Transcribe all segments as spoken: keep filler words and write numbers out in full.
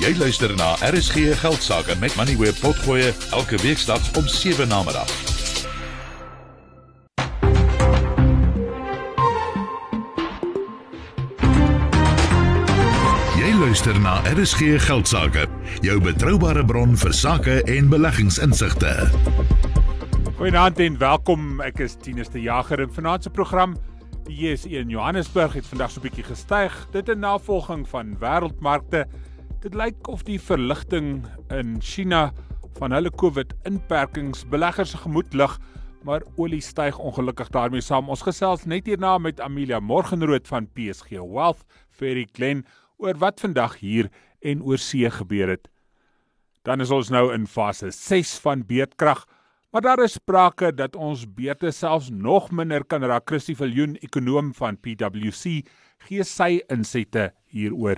Jy luister na R S G Geldsaake met Moneyweb Potgoe elke weeksdag om sewe namiddag. Jy luister na R S G Geldsaake, jou betroubare bron vir sake en beleggingsinsigte. Goeienaand en welkom, ek is Tinus de Jager in vanaand se program. Die J S E in Johannesburg het vandag so 'n bietjie gestyg, dit in navolging van wêreldmarkte. Dit lyk of die verligting in China van hulle COVID-inperkings beleggers se gemoed lig, maar olie styg ongelukkig daarmee saam. Ons gesels net hierna met Amelia Morgenrood van P S G Wealth, Ferry Glen, oor wat vandag hier en oor see gebeur het. Dan is ons nou in fase ses van beurtkrag, maar daar is sprake dat ons beurte selfs nog minder kan raak. Christie Viljoen, ekonoom van P W C, gee sy insette hieroor.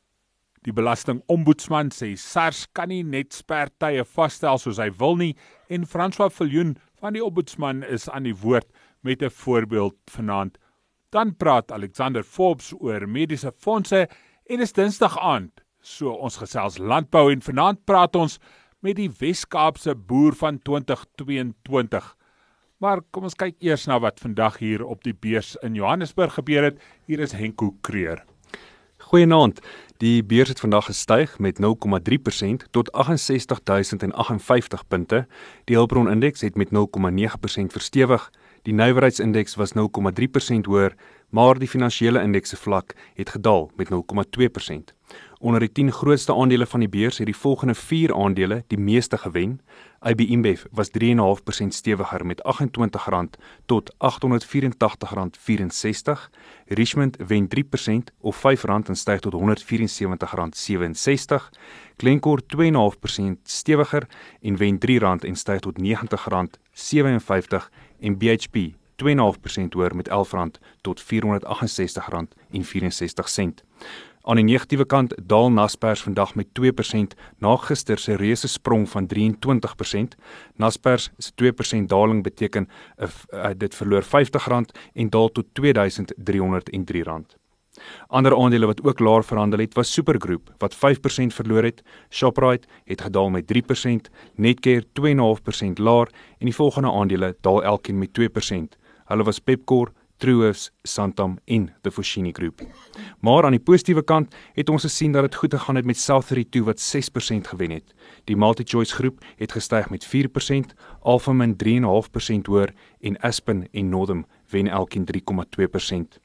Die belastingombudsman sê SARS kan nie net spertye vasstel soos hy wil nie, en François Viljoen van die ombudsman is aan die woord met 'n voorbeeld vanaand. Dan praat Alexander Forbes oor mediese fondse en is Dinsdag aand, so ons gesels landbou en vanaand praat ons met die Wes-Kaapse boer van twintig tweeëntwintig. Maar kom ons kyk eers na wat vandag hier op die beurs in Johannesburg gebeur het. Hier is Henko Kreer. Goeienaand. Die beurs het vandag gestyg met nul komma drie persent tot agt ses ses duisend vyf honderd vyftig punte. Die Hulbron-indeks het met nul komma nege persent verstewig. Die nywerheidsindeks was nul komma drie persent hoër, maar die finansiële indeks se vlak het gedaal met nul komma twee persent. Onder die tien grootste aandele van die beurs het die volgende vier aandele die meeste gewen. I B InBev was drie komma vyf persent stewiger met agt en twintig rand tot agt honderd vyf en tagtig rand vyf-en-sestig. Richmond wen drie persent of vyf rand en styg tot honderd vyf en sewentig rand sewe-en-sestig. Glencore twee komma vyf persent stewiger en wen drie rand en styg tot negentig rand sewe-en-vyftig en B H P twee komma vyf persent hoër met elf rand tot vierhonderd agt en sestig rand en vyf-en-sestig sent. Aan die negatiewe kant daal Naspers vandag met twee persent na gister se reuse sprong van drieëntwintig persent. Naspers se twee persent daling beteken uh, uh, dit verloor vyftig rand en daal tot twee duisend drie honderd en drie rand. Ander aandele wat ook laer verhandel het was Supergroep wat vyf persent verloor het, Shoprite het gedaal met drie persent, Netcare twee komma vyf persent laer en die volgende aandele daal elkeen met twee persent. Hulle was Pepkor, Truworths, Santam en The Foschini Groep. Maar aan die positiewe kant het ons gesien dat dit goed gegaan het met South thirty-two wat ses persent gewen het. Die MultiChoice groep het gestyg met vier persent, Alphamin drie komma vyf persent hoër en Aspen en Northam wen elkeen drie komma twee persent.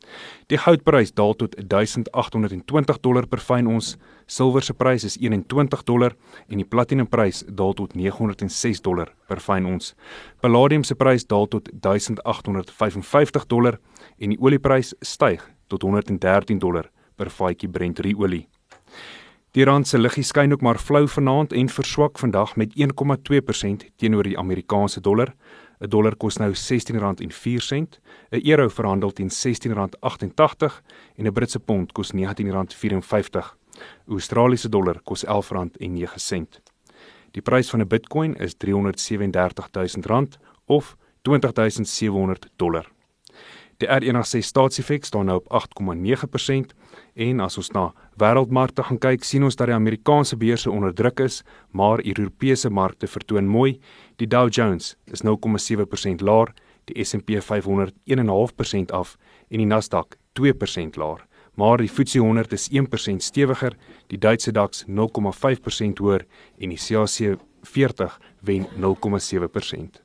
Die goudprys daal tot duisend agt honderd en twintig dollar per fyn ons, silwer se prys is eenentwintig dollar en die platinumprys daal tot nege honderd en ses dollar per fyn ons. Palladium se prys daal tot duisend agt honderd vyf en vyftig dollar en die olieprys styg tot honderd en dertien dollar per vatjie Brent ruolie. Die rand se liggie skyn ook maar flou vanaand en verswak vandag met een komma twee persent teenoor die Amerikaanse dollar. 'n Dollar kos nou sestien rand en vier sent, 'n euro verhandel teen sestien rand agt-en-tagtig en 'n Britse pond kos negentien rand vyf en vyftig. 'n Australiese dollar kos elf rand en nege sent. Die prys van 'n Bitcoin is driehonderd sewe en dertig duisend rand of twintig duisend sewe honderd dollar. Die R eenentwintig staatseffek staan nou op agt komma nege persent en as ons na wêreldmarkte gaan kyk, sien ons dat die Amerikaanse beurse onder druk is, maar Europese markte vertoon mooi. Die Dow Jones is nul komma sewe persent laer, die S en P vyfhonderd een komma vyf persent af en die Nasdaq twee persent laer. Maar die F T S E honderd is een persent stewiger, die Duitse DAX nul komma vyf persent hoër en die C A C veertig wen nul komma sewe persent.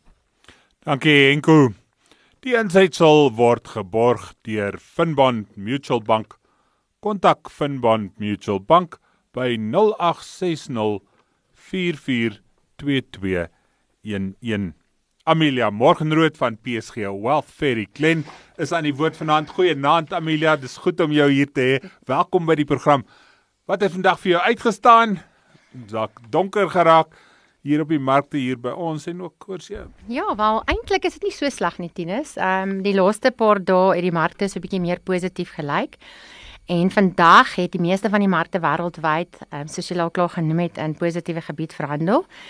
Dankie Henko. Die insetsel word geborg deur Finbond Mutual Bank. Kontak Finbond Mutual Bank by nul agt ses nul vier vier twee twee een een. Amelia Morgenrood van P S G Wealth, Ferry Glen, is aan die woord vanaand. Goeienaand Amelia, dis goed om jou hier te hê. Welkom by die program. Wat het vandag vir jou uitgestaan? Dalk donker geraak hier op die markte hier by ons en ook oor see. Ja, wel, eintlik is dit nie so sleg nie, Tinus. Ehm um, die laaste paar dae het die markte so 'n bietjie meer positief gelyk. En vandag het die meeste van die markte wêreldwyd, um, soos jy al klaar genoem het, in positiewe gebied verhandel.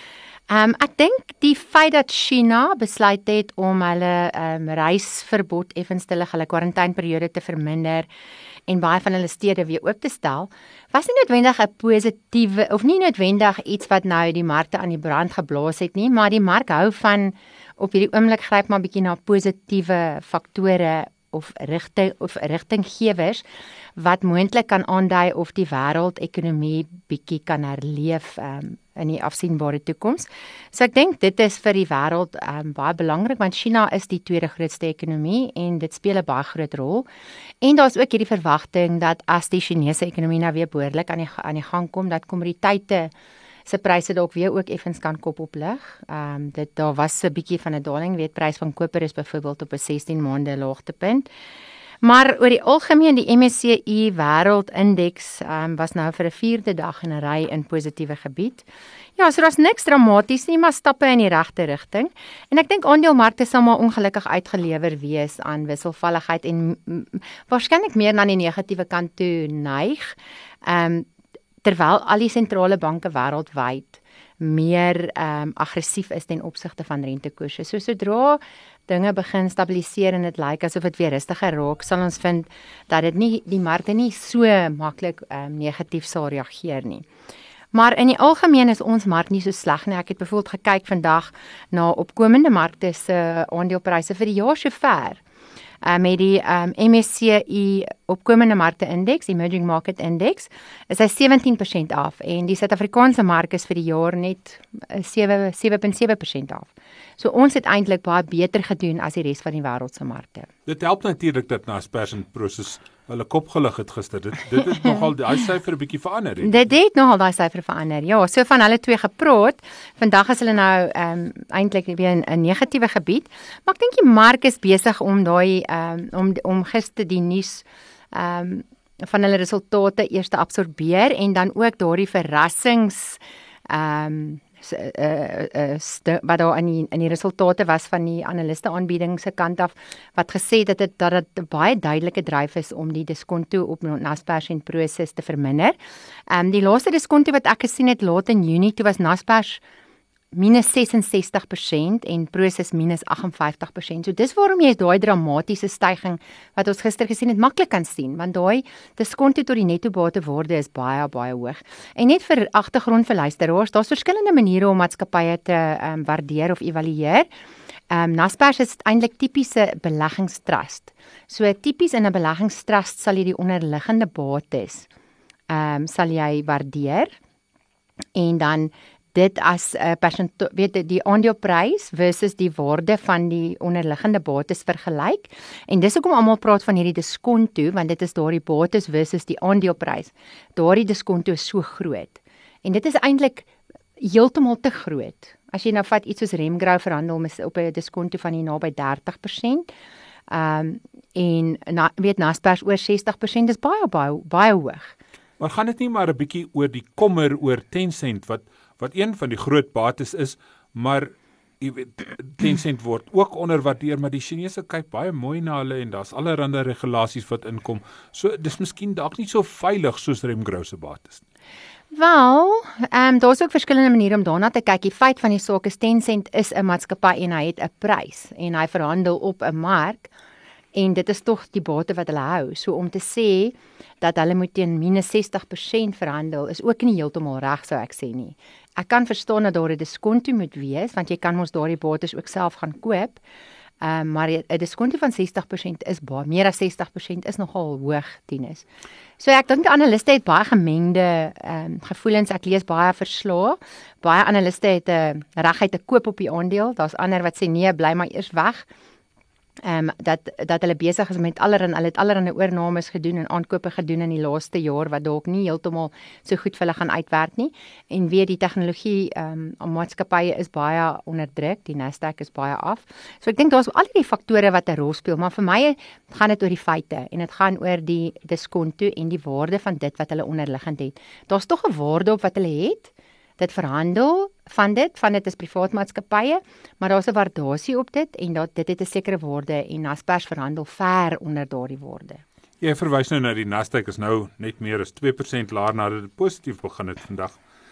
Um, ek dink die feit dat China besluit het om hulle um, reisverbod effens te lig, hulle kwarantyneperiode te verminder en baie van hulle stede weer oop te stel, was nie noodwendig 'n positiewe of nie noodwendig iets wat nou die markte aan die brand geblaas het nie, maar die mark hou van op hierdie oomblik gryp maar bietjie na positiewe faktore of rigting of rigtinggewers wat moontlik kan aandui of die wêreldekonomie bietjie kan herleef um, in die afsienbare toekoms. So ek dink dit is vir die wêreld um, baie belangrik want China is die tweede grootste ekonomie en dit speel 'n baie groot rol. En daar's ook hierdie verwagting dat as die Chinese ekonomie nou weer behoorlik aan die aan die gang kom, dat kommoditeite se pryse dalk weer ook effens kan kop oplig. Ehm um, dit daar was 'n bietjie van 'n daling, weet prys van koper is byvoorbeeld op 'n sestien maande laagtepunt. Maar oor die algemeen die M S C I wêreldindeks ehm um, was nou vir 'n vierde dag in 'n ry in positiewe gebied. Ja, so daar's niks dramaties nie, maar stappe in die regte rigting. En ek dink aandelemarkte sal maar ongelukkig uitgelewer wees aan wisselvalligheid en waarskynlik meer na die negatiewe kant toe neig. Ehm um, terwyl al die sentrale banke wêreldwyd meer um, aggressief is ten opsigte van rentekoerse. So sodra dinge begin stabiliseer en dit lyk asof dit weer rustiger raak, sal ons vind dat dit nie die markte nie so maklik um, negatief sal reageer nie. Maar in die algemeen is ons mark nie so sleg nie. Ek het byvoorbeeld gekyk vandag na opkomende markte se aandelepryse vir die jaar sover. Uh, met die um, M S C I opkomende markte indeks, Emerging Market Index, is hy sewentien persent af en die Suid-Afrikaanse mark is vir die jaar net sewe komma sewe persent af. So ons het eintlik baie beter gedoen as die res van die wêreld se markte. Dit help natuurlik dat Naspers en Prosus hulle kop gelig het gister. Dit dit het nogal daai syfer 'n bietjie verander. He. Dit het nogal daai syfer verander. Ja, so van hulle twee gepraat. Vandag is hulle nou ehm um, eintlik weer in 'n negatiewe gebied, maar ek dink die mark is besig om daai ehm um, om om gister die nuus ehm um, van hulle resultate eers te absorbeer en dan ook daardie verrassings ehm um, Uh, uh, uh, wat daar in die, in die resultate was van die analiste aanbieding se kant af wat gesê het dat dit dat dit 'n baie duidelike dryf is om die diskonto op Naspers en Prosus te verminder. Ehm um, die laaste diskonto wat ek gesien het laat in Junie toe was Naspers minus ses en sestig persent en Prosus minus agt en vyftig persent. So dis waarom jy daai dramatiese styging wat ons gister gesien het maklik kan sien, want daai diskonto tot die netto batewaarde is baie baie hoog. En net vir agtergrond vir luisteraars, daar's verskillende maniere om maatskappye te um, waardeer of evalueer. Um, Naspers is eintlik tipiese beleggingstrust. So tipies in 'n beleggingstrust sal jy die onderliggende bates ehm um, sal jy waardeer en dan dit as 'n uh, persent weet die aandeleprys versus die waarde van die onderliggende bates vergelyk. En dis hoekom almal praat van hierdie diskonto, want dit is daardie bates versus die aandeleprys. Daardie diskonto is so groot. En dit is eintlik heeltemal te groot. As jy nou vat iets soos Remgrow verhandel op 'n diskonto van die naby dertig persent. Ehm um, en na, weet Naspers oor sestig persent is baie baie baie hoog. Maar gaan dit nie maar 'n bietjie oor die kommer oor Tencent wat wat een van die groot bates is, maar jy weet Tencent word ook onderwaardeer, maar die Chinese kyk baie mooi na hulle en daar's allerlei regulasies wat inkom. So dis miskien dalk nie so veilig soos Remgrow se bates nie. Wel, ehm um, daar's ook verskillende maniere om daarna te kyk. Die feit van die saak is Tencent is 'n maatskappy en hy het 'n prys en hy verhandel op 'n mark. En dit is tog die bate wat hulle hou. So om te sê dat hulle moet teen minus sestig persent verhandel is ook nie heeltemal reg sou ek sê nie. Ek kan verstaan dat daar 'n diskonto moet wees want jy kan mos daardie bates ook self gaan koop. Ehm um, maar 'n diskonto van sestig persent is baie meer as sestig persent is nogal hoog, Tinus. So ek dink die analiste het baie gemengde ehm um, gevoelens. Ek lees baie verslae. Baie analiste het 'n uh, regheid te koop op die aandeel. Daar's ander wat sê nee, bly maar eers weg. Ehm um, dat dat hulle besig is met allerlei hulle het allerlei oornames gedoen en aankope gedoen in die laaste jaar wat dalk nie heeltemal so goed vir hulle gaan uitwerk nie en weer die tegnologie ehm um, maatskappye is baie onder druk, die Nasdaq is baie af. So ek dink daar's al die faktore wat 'n rol speel, maar vir my gaan dit oor die feite en dit gaan oor die diskonto en die waarde van dit wat hulle onderliggend het. Daar's tog 'n waarde op wat hulle het. Dit verhandel van dit, van dit is privaat maatskappye, maar daar's 'n waardasie op dit en dat dit het 'n sekere waarde en Naspers verhandel ver onder daardie waarde. Jy verwys nou na die Nasdaq is nou net meer as twee persent laer nadat dit positief begin het vandag.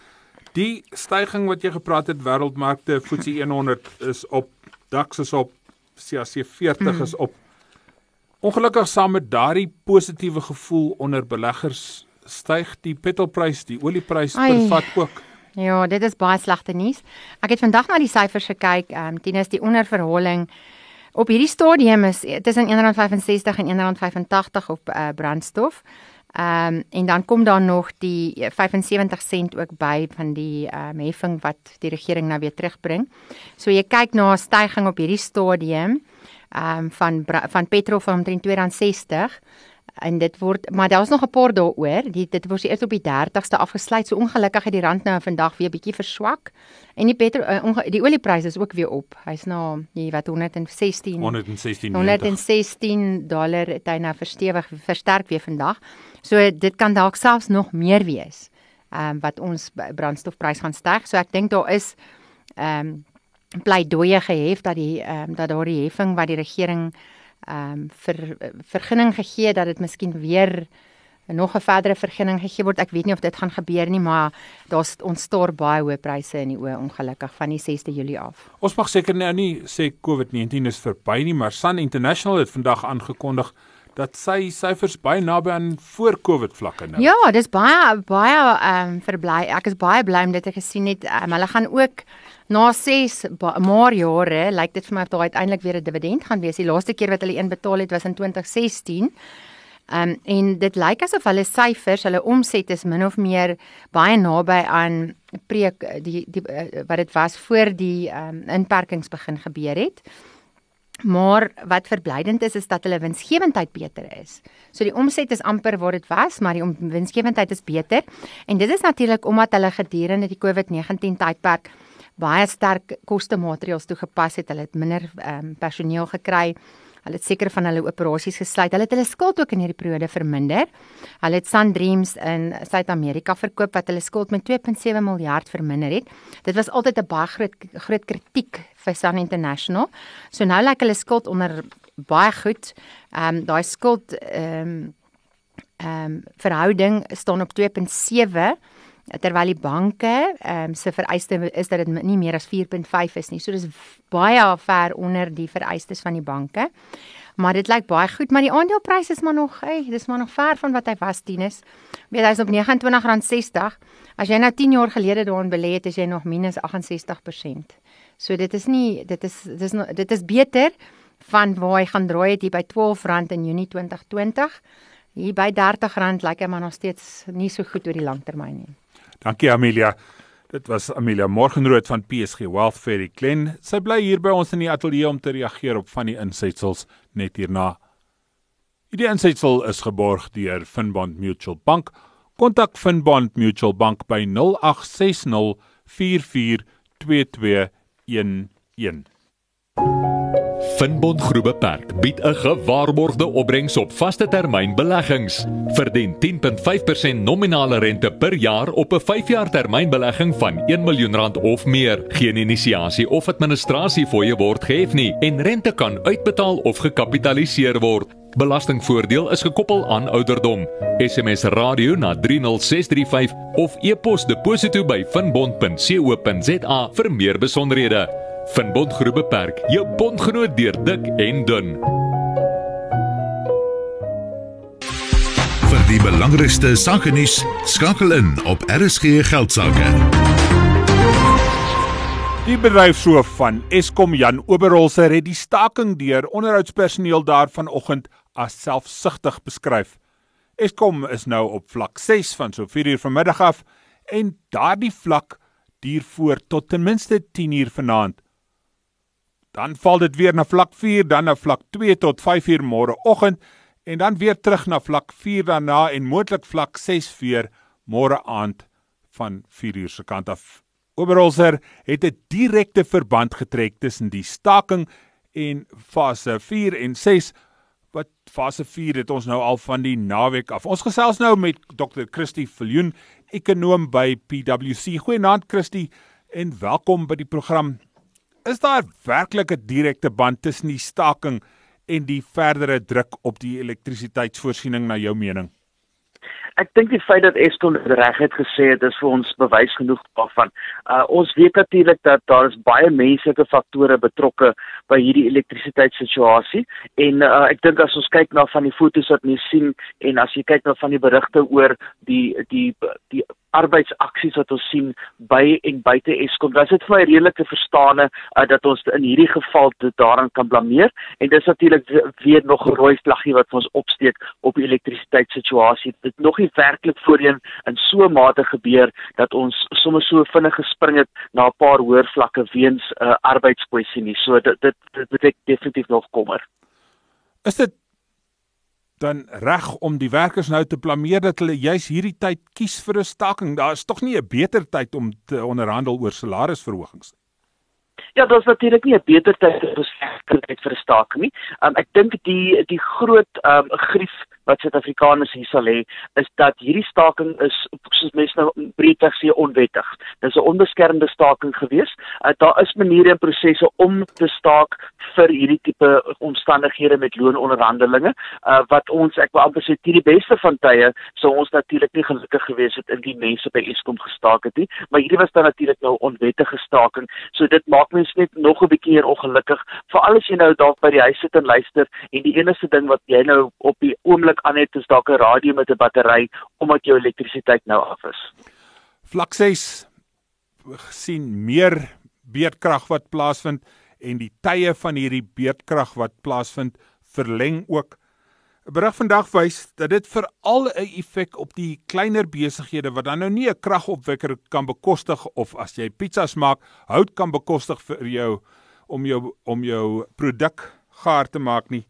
Die styging wat jy gepraat het, wêreldmarkte, F T S E honderd is op, DAX is op, C A C veertig mm. is op. Ongelukkig saam met daardie positiewe gevoel onder beleggers styg die petrolprys, die olieprys per vat ook. Ja, dit is baie slegte nuus. Ek het vandag na die syfers gekyk, ehm um, Tinus, die onderverholing op hierdie stadium is tussen een rand vyfensestig en een rand vyfentagtig op uh, brandstof. Ehm um, en dan kom daar nog die vyfensewentig sent ook by van die ehm um, heffing wat die regering nou weer terugbring. So jy kyk na 'n styging op hierdie stadium ehm um, van van petrol van omtrent twee rand sestig. En dit word, maar daar's nog 'n paar dae oor. Die dit word eers op die dertigste afgesluit. So ongelukkig het die rand nou vandag weer bietjie verswak. En die petrol uh, die oliepryse is ook weer op. Hy's nou, jy wat honderd en sestien honderd en sestien dollar het hy nou verstewig versterk weer vandag. So dit kan dalk selfs nog meer wees. Ehm um, wat ons brandstofprys gaan styg. So ek dink daar is ehm um, pleidooie gehef dat die ehm um, dat daardie heffing wat die regering ehm um, vir vergunning gegee dat dit miskien weer nog 'n verdere vergunning gegee word. Ek weet nie of dit gaan gebeur nie, maar daar's ontstaar baie hoë pryse in die oë ongelukkig van die sesde Julie af. Ons mag seker nou nie sê COVID negentien is verby nie, maar Sun International het vandag aangekondig dat sy syfers baie naby aan voor-COVID vlakke nou. Ja, dis baie baie ehm um, verbly. Ek is baie bly om dit te gesien het. Um, hulle gaan ook na ses maar jare, lyk dit vir my of daar uiteindelik weer 'n dividend gaan wees. Die laaste keer wat hulle een betaal het was in twintig sestien. Um, en dit lyk asof hulle syfers, hulle omset is min of meer baie naby aan pre die, die wat dit was voor die um, inperkings begin gebeur het. Maar wat verblydend is, is dat hulle winsgewendheid beter is. So die omset is amper waar dit was, maar die winsgewendheid is beter. En dit is natuurlik omdat hulle gedurende die COVID negentien tydperk baie sterk kostemaatreëls toegepas het. Hulle het minder um, personeel gekry. Hulle het seker van hulle operasies gesluit. Hulle het hulle skuld ook in hierdie periode verminder. Hulle het Sun Dreams in Suid-Amerika verkoop wat hulle skuld met twee komma sewe miljard verminder het. Dit was altyd 'n baie groot groot kritiek vir Sun International. So nou lyk hulle skuld onder baie goed. Ehm um, daai skuld ehm um, ehm um, verhouding staan op twee komma sewe terwyl die banke um, se vereiste is dat dit nie meer as vier komma vyf is nie. So dis baie ver onder die vereistes van die banke. Maar dit lyk baie goed, maar die aandeleprys is maar nog, hey, dis maar nog ver van wat hy was, Tinus. Weet hy is op vyf eenentwintig rand sestig. As jy nou tien jaar gelede daarin belê het, is jy nog minus agt en sestig persent. So dit is nie dit is dit is dit is beter van waar hy gaan draai het hier by twaalf rand in Junie twintig twintig. Hier by dertig rand lyk hy maar nog steeds nie so goed oor die langtermyn nie. Dankie Amelia. Dit was Amelia Morgenrood van P S G Wealth Ferry Glen. Sy bly hier by ons in die ateljee om te reageer op van die insetsels net hierna. Die insetsel is geborg deur Finbond Mutual Bank. Kontak Finbond Mutual Bank by nul agt ses nul vier vier twee twee een een. Finbond Groep Beperk bied 'n gewaarborgde opbrengs op vaste termyn beleggings. Verdien tien komma vyf persent nominale rente per jaar op 'n vyf jaar termyn belegging van een miljoen rand of meer. Geen inisiasie of administrasie fooie word gehef nie en rente kan uitbetaal of gekapitaliseer word. Belastingvoordeel is gekoppel aan ouderdom. S M S radio na drie nul ses drie vyf of e-pos deposito by finbond punt co punt za vir meer besonderhede. Finbond Groep Beperk, jou bondgenoot deur dik en dun. Vir die belangrikste sakenuus, skakel in op R S G Geldsaake. Die bedryfshoof van Eskom, Jan Oberholzer, het die staking deur onderhoudspersoneel daar vanoggend as selfsugtig beskryf. Eskom is nou op vlak ses van so vier uur vanmiddag af en daardie vlak duur voort tot ten minste tien uur vanaand. Dan val dit weer na vlak vier, dan na vlak twee tot vyf uur môreoggend en dan weer terug na vlak vier daarna en moontlik vlak ses weer môre aand van vier uur se kant af. Oberholzer het 'n direkte verband getrek tussen die staking en fase vier en ses. Wat fase vier het ons nou al van die naweek af. Ons gesels nou met dokter Christie Viljoen, ekonoom by P W C. Goeienaand Christie en welkom by die program. Is daar werklik 'n direkte band tussen die staking en die verdere druk op die elektrisiteitsvoorsiening na jou mening? ek dink die feit dat Eskom reg het gesê het, is vir ons bewys genoeg daarvan. Uh, ons weet natuurlik dat daar is baie menslike faktore betrokke by hierdie elektrisiteitssituasie en uh, ek dink as ons kyk na van die foto's wat mens sien en as jy kyk na van die berigte oor die die die arbeidsaksies wat ons sien by en buite Eskom, dan is dit vir my redelik te verstaane uh, dat ons in hierdie geval dit daaraan kan blameer en dis natuurlik weer nog 'n rooi vlaggie wat ons opsteek op die elektrisiteitssituasie. Dit nog nie werklik voorheen in so 'n mate gebeur dat ons sommer so vinnig gespring het na 'n paar hoër vlakke weens 'n uh, arbeidskwessie nie. So dit dit dit beteken definitief nog kommer. Is dit dan reg om die werkers nou te blameer dat hulle juis hierdie tyd kies vir 'n staking? Daar is tog nie 'n beter tyd om te onderhandel oor salarisverhogings nie. Ja, dat is natuurlik nie 'n beter tyd vir 'n staking nie. Um, ek dink die die groot um, grief wat Suid-Afrikaners hier sal hê, is dat hierdie staking is, soos mense nou breedweg sê, onwettig. Dit is 'n onbeskermde staking gewees. Uh, daar is maniere en prosesse om te staak vir hierdie tipe omstandighede met loononderhandelinge, uh, wat ons, ek wil amper sê, teen die beste van tye, sou ons natuurlik nie gelukkig gewees het indien mense by Eskom gestaak het nie, maar hierdie was dan natuurlik nou onwettige staking, so dit maak mense net nog 'n bietjie meer ongelukkig, veral as jy nou dalk by die huis sit en luister, en die enigste ding wat jy nou op die oomblik aan het, is dalk 'n radio met 'n battery, omdat jou elektrisiteit nou af is. Vlak ses sien meer beerdkrag wat plaasvind, en die tye van hierdie beerdkrag wat plaasvind, verleng ook. 'n Berig vandag wys dat dit veral 'n effek op die kleiner besighede wat dan nou nie 'n kragopwekker kan bekostig, of as jy pizzas maak, hout kan bekostig vir jou om jou om jou produk gaar te maak nie.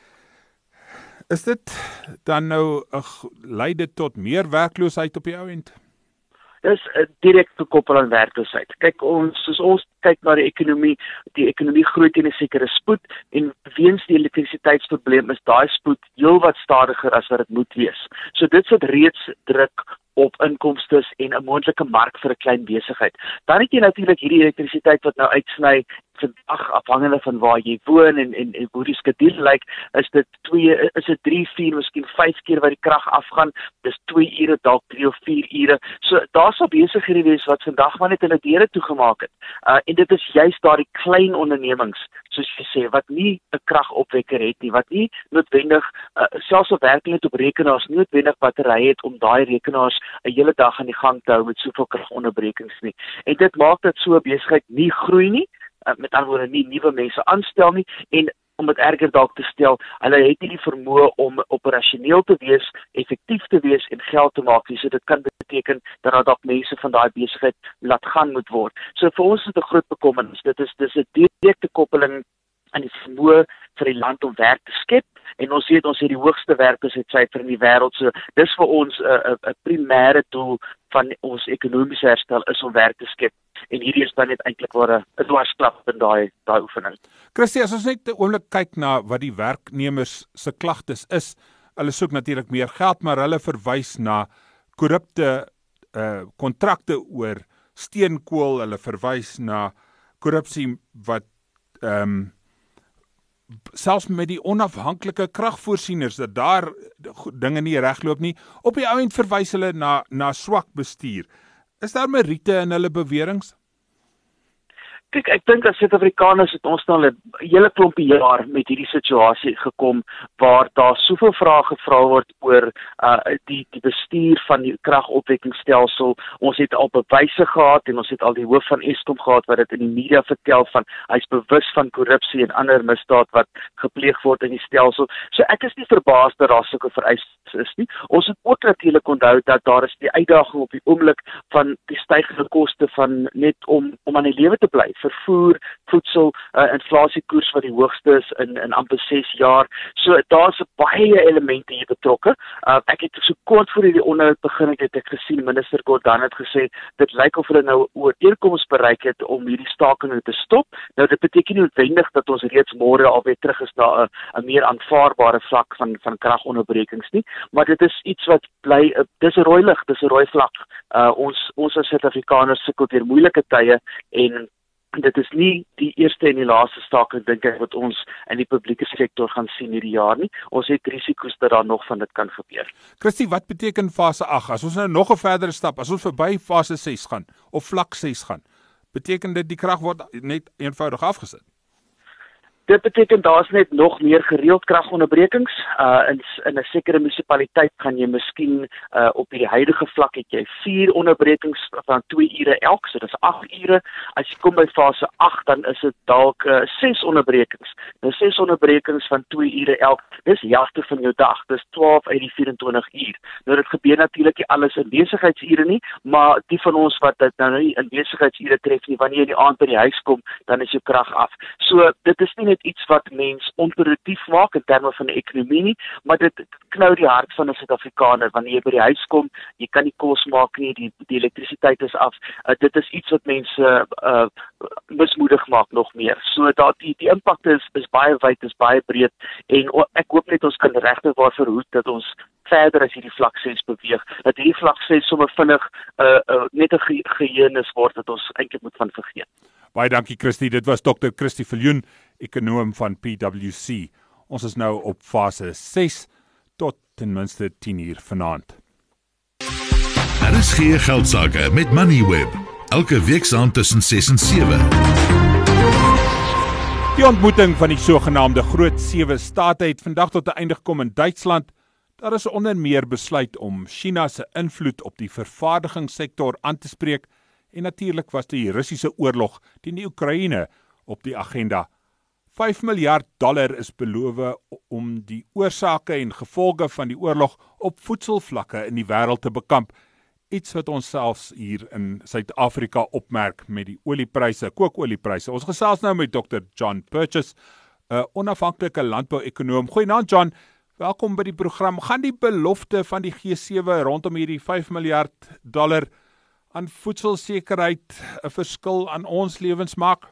Is dit dan nou ag, lei dit tot meer werkloosheid op die ou end? Dis uh, direk gekoppel aan werkloosheid. Kyk, ons soos ons kyk na die ekonomie, die ekonomie groei teen 'n sekere spoed en weens die elektrisiteitsprobleem is daai spoed heelwat stadiger as wat dit moet wees. So dit sit reeds druk op inkomstes en 'n moontlike mark vir 'n klein besigheid. Dan het jy natuurlik hierdie elektrisiteit wat nou uitsny vandag afhangende van waar jy woon en en, en hoe die skedule lyk, is dit twee is dit drie, vier, miskien vyf keer wat die krag afgaan. Dis twee ure, dalk drie of vier ure. So daar sal besighede wees wat vandag maar net hulle deure toegemaak het. Uh, en dit is juist daardie klein ondernemings, soos jy sê, wat nie 'n kragopwekker het nie, wat nie noodwendig uh, selfs op werklik net op rekenaars nie noodwendig batterye het om daai rekenaars 'n hele dag aan die gang te hou met soveel kragonderbrekings nie. En dit maak dat so 'n besigheid nie groei nie, uh, met ander woorde nie nuwe mense aanstel nie, en om dit erger dalk te stel, hulle het nie die vermoë om operasioneel te wees, effektief te wees en geld te maak nie. So dit kan beteken dat daar dalk mense van daai besigheid laat gaan moet word. So vir ons is dit 'n groot bekommernis. Dit is dis 'n direkte koppeling aan die vermoë vir die land om werk te skep, en ons weet ons het die hoogste werkloosheidsyfer in die wêreld. So dis vir ons 'n uh, 'n primêre doel van ons ekonomiese herstel is om werk te skep. En hierdie is dan net eintlik waar 'n dwarsklap in daai daai oefening. Christie, as ons net 'n oomblik kyk na wat die werknemers se klagtes is, hulle soek natuurlik meer geld, maar hulle verwys na korrupte uh kontrakte oor steenkool, hulle verwys na korrupsie wat ehm um, selfs met die onafhanklike kragvoorsieners, dat daar dinge nie regloop nie. Op die ou end verwys hulle na na swak bestuur. Is daar meriete in hulle beweringe? Kyk, ek dink as Suid-Afrikaners het ons nou 'n hele klompie jaar met hierdie situasie gekom waar daar soveel vrae gevra word oor uh, die die bestuur van die kragopwekkingstelsel. Ons het al bewyse gehad en ons het al die hoof van Eskom gehad wat dit in die media vertel van hy's bewus van korrupsie en ander misdaad wat gepleeg word in die stelsel. So ek is nie verbaas dat daar sulke vereistes is nie. Ons moet ook natuurlik onthou dat daar is die uitdaging op die oomblik van die stygende koste van net om om aan die lewe te bly. Vervoer, voedsel, uh, inflasiekoers wat die hoogste is in in amper ses jaar. So daar's baie elemente hier betrokke. Uh, ek het so kort voor hierdie onderhoud begin het, het ek gesien minister Gordhan het gesê dit lyk of hulle nou 'n ooreenkoms bereik het om hierdie staking te stop. Nou dit beteken nie noodwendig dat ons reeds môre alweer terug is na 'n 'n meer aanvaarbare vlak van van kragonderbrekings nie, maar dit is iets wat bly uh, dis 'n rooi lig, dis 'n rooi vlak. Uh, ons ons as Suid-Afrikaners sukkel deur moeilike tye en dit is nie die eerste en die laaste staking dink ek wat ons in die publieke sektor gaan sien hierdie jaar nie. Ons het risiko's dat daar nog van dit kan gebeur. Christie, wat beteken fase agt? As ons nou nog 'n verdere stap, as ons verby fase ses gaan of vlak ses gaan, beteken dit die krag word net eenvoudig afgesit? Dit beteken daar's net nog meer gereeld kragonderbrekings. Uh in in 'n sekere munisipaliteit gaan jy miskien uh op die huidige vlak het jy vier onderbrekings van twee ure elk, so dis agt ure. As jy kom by fase agt, dan is dit dalk uh, ses onderbrekings. Nou ses onderbrekings van twee ure elk, dis die helfte van jou dag. Dis twaalf uit die vyf en twintig uur. Nou dit gebeur natuurlik nie alles in besigheidsure nie, maar die van ons wat dit nou nie in besigheidsure tref nie, wanneer jy in die aand by die huis kom, dan is jou krag af. So dit is nie net iets wat mens onproduktief maak in terme van die ekonomie nie, maar dit knou die hart van 'n Suid-Afrikaner wanneer jy by die huis kom, jy kan nie kos maak nie, die, die elektrisiteit is af. Uh, dit is iets wat mense uh, uh, mismoedig maak nog meer. So dat die die impak is is baie wyd, is baie breed en o, ek hoop net ons kan regtig waar verhoed dat ons verder as hierdie vlak ses beweeg, dat hierdie vlak ses sommer vinnig uh, uh, net 'n ge geheunis word dat ons eintlik moet van vergeet. Baie dankie Christie, dit was dokter Christie Viljoen, ekonoom van P W C. Ons is nou op fase ses tot ten minste tien uur vanaand. Daar is geen geldsaake met Moneyweb, elke week saam tussen ses en sewe. Die ontmoeting van die sogenaamde Groot Sewe State het vandag tot 'n einde gekom in Duitsland. Daar is onder meer besluit om China se invloed op die vervaardigingssektor aan te spreek en natuurlik was die Russiese oorlog teen die Oekraïne op die agenda. vyf miljard dollar is beloof om die oorsake en gevolge van die oorlog op voedselvlakke in die wêreld te bekamp. Iets wat ons selfs hier in Suid-Afrika opmerk met die oliepryse, kookoliepryse. Ons gesels nou met dokter John Purchase, 'n onafhanklike landbou-ekonoom. Goeienaand John, welkom by die program. Gaan die belofte van die G sewe rondom hierdie vyf miljard dollar aan voedselsekerheid 'n verskil aan ons lewens maak?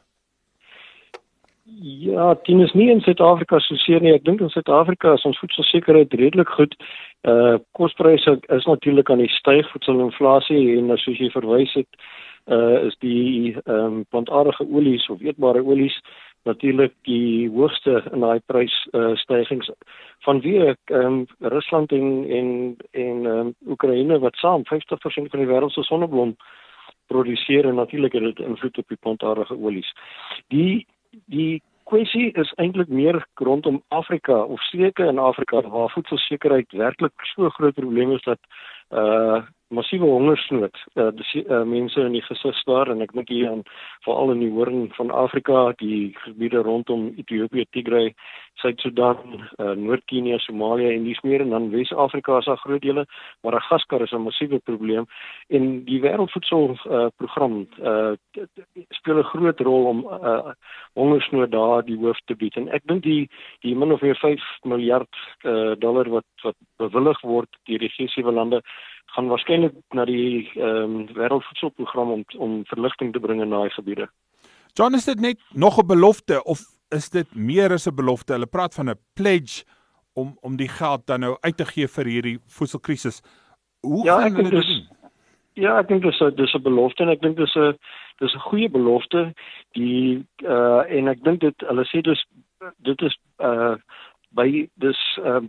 Ja, dit is nie in Suid-Afrika so seer nie. Ek dink in Suid-Afrika is ons voedselsekerheid redelik goed. Uh kospryse is natuurlik aan die styg, voedselinflasie en soos jy verwys het, uh is die ehm um, plantaardige olies of eetbare olies natuurlik die hoogste in daai prysstygings uh, vanweë ehm um, Rusland en en en ehm um, Oekraïne wat saam vyftig persent van die wêreld se sonneblom produseer en natuurlik het dit invloed op die plantaardige olies. Die Die kwessie is eintlik meer rondom Afrika of streke in Afrika waar voedselsekerheid werklik so groot probleem is dat uh massiewe hongersnood uh, die uh, mense in die gesig staar en ek dink hier aan veral in die hoorn van Afrika, die gebiede rondom Ethiopië, Tigray, Suid-Sudan, uh, Noord-Kenia, Somalië en dis meer en dan Wes-Afrika is daar groot dele, Madagaskar is 'n massiewe probleem en die wêreldvoedselprogram uh, uh, speel 'n groot rol om uh, hongersnood daar die hoof te bied en ek dink die die min of meer vyf miljard uh, dollar wat wat bewillig word deur die G sewe lande gaan waarskynlik na die ehm um, wêreldvoedselprogram om om verligting te bring in daai gebiede. John, is dit net nog 'n belofte of is dit meer as 'n belofte? Hulle praat van 'n pledge om om die geld dan nou uit te gee vir hierdie voedselkrisis. Hoe ja, gaan hulle dit doen? Ja, ek dink dis 'n dis 'n belofte en ek dink dis 'n dis 'n goeie belofte. Die uh en ek dink dit hulle sê dis dit is uh by dis uh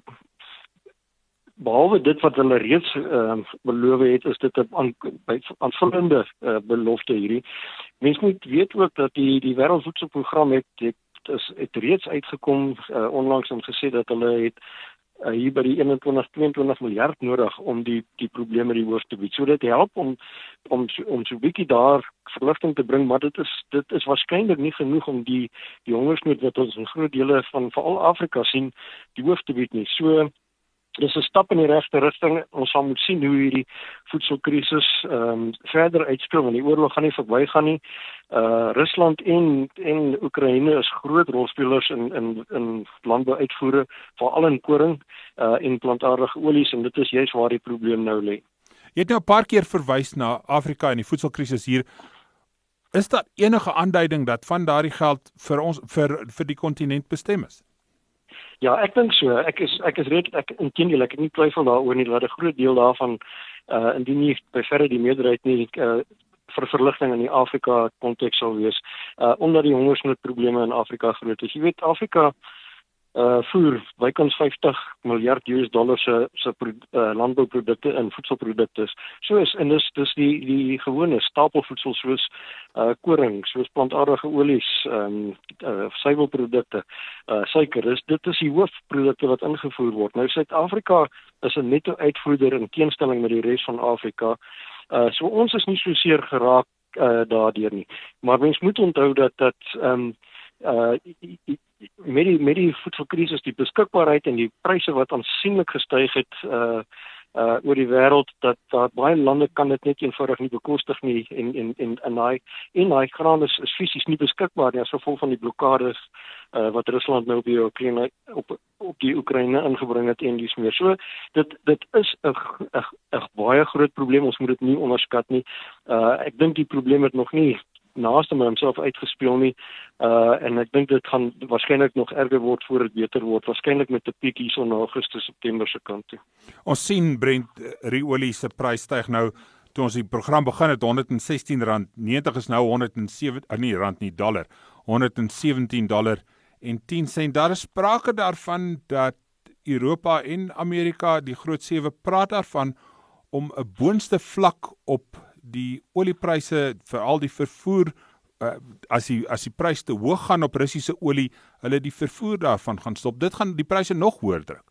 behalwe dit wat hulle reeds uh, beloof het, is dit 'n aan, aanvullende uh, belofte hierdie. Mens moet weet ook dat die die wêreldvoedselprogram het het is het reeds uitgekom uh, onlangs en gesê dat hulle het uh, hier by die eenentwintig tweeëntwintig miljard nodig om die die probleme die hoof te bied. So dit help om om om so 'n bietjie daar verligting te bring, maar dit is dit is waarskynlik nie genoeg om die die hongersnood wat ons in groot dele van veral Afrika sien, die hoof te bied nie. So dis 'n stap in die regte rigting. Ons sal moet sien hoe hierdie voedselkrisis ehm um, verder uitspeel, want die oorlog gaan nie verbygaan nie. Uh Rusland en en Oekraïne is groot rolspelers in in in landbouuitvoere, veral in koring uh en plantaardige olies en dit is juist waar die probleem nou lê. Jy het nou 'n paar keer verwys na Afrika en die voedselkrisis hier. Is daar enige aanduiding dat van daardie geld vir ons vir vir die kontinent bestem is? Ja, ek dink so. Ek is ek is redelik ek intendeel ek het nie twyfel daaroor nie dat 'n groot deel daarvan uh indien nie by verre die meerderheid nie uh vir verligting in die Afrika konteks sal wees, uh, omdat die hongersnoodprobleme in Afrika groot is. Jy weet, Afrika uh voer bykans vyftig miljard U S dollar se se uh, landbouprodukte en voedselprodukte. So is en dis dis die die gewone stapelvoedsel soos uh koring, soos plantaardige olies, ehm um, uh, suiwelprodukte, uh suiker. Dis dit is die hoofprodukte wat ingevoer word. Nou Suid-Afrika is 'n netto uitvoerder in teenstelling met die res van Afrika. Uh so ons is nie so seer geraak uh daardeur nie. Maar mens moet onthou dat dat ehm um, uh met die met die voedselkrisis, die beskikbaarheid en die pryse wat aansienlik gestyg het uh uh oor die wêreld, dat daar baie lande kan dit net eenvoudig nie bekostig nie en en en en daai en daai graan is, is fisies nie beskikbaar nie as gevolg van die blokkades uh wat Rusland nou op die Oekraïne op op die Oekraïne ingebring het en dis meer. So dit dit is 'n 'n 'n baie groot probleem. Ons moet dit nie onderskat nie. Uh ek dink die probleem het nog nie naaste met homself uitgespeel nie, uh, en ek dink dit gaan waarskynlik nog erger word voor dit beter word, waarskynlik met 'n piek hierso na Augustus, September se kant toe. Ons sien Brent ruolie se prys styg nou, toe ons die program begin het honderd en sestien rand negentig is nou honderd en sewe uh, nie rand nie dollar, honderd en sewentien dollar en tien sent. Daar is sprake daarvan dat Europa en Amerika, die groot sewe, praat daarvan om 'n boonste vlak op die oliepryse, veral die vervoer, uh, as die as die prys te hoog gaan op Russiese olie, hulle die vervoer daarvan gaan stop. Dit gaan die pryse nog hoër druk.